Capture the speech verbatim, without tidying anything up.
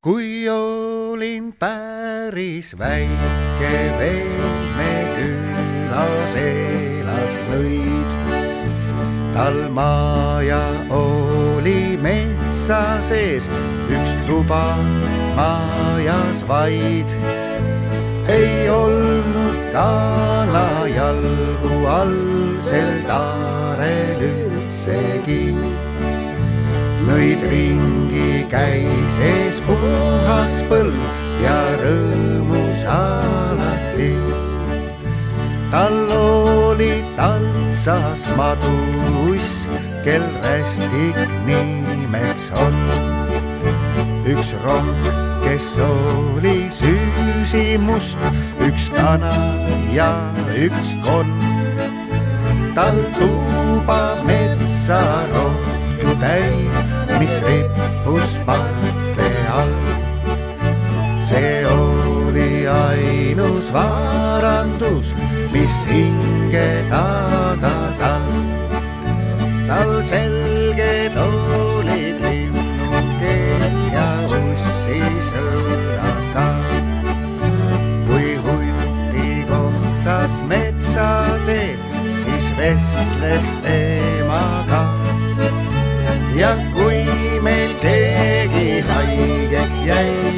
Kui olin päris väike veel, me külas elas lõid. Tal maja oli metsa sees, üks tuba majas vaid. Ei olnud kanajalgu all sel taarel üldsegi. Nõid ringi käis ees puhas põlv ja rõõmus alati. Tal oli taltsas maduuss, kel rästik nimeks on. Üks rong, kes oli süüsimust, üks kana ja üks konn. Tal tuuba metsa rohtu täis, mis rippus parte all. See oli ainus varandus, mis hinge taga tal. Tal selged olid linnukeel ja ussi sõnad ka. Kui hunti kohtas metsateel, siis vestles temaga. Ja kui meil keegi haigeks jäi,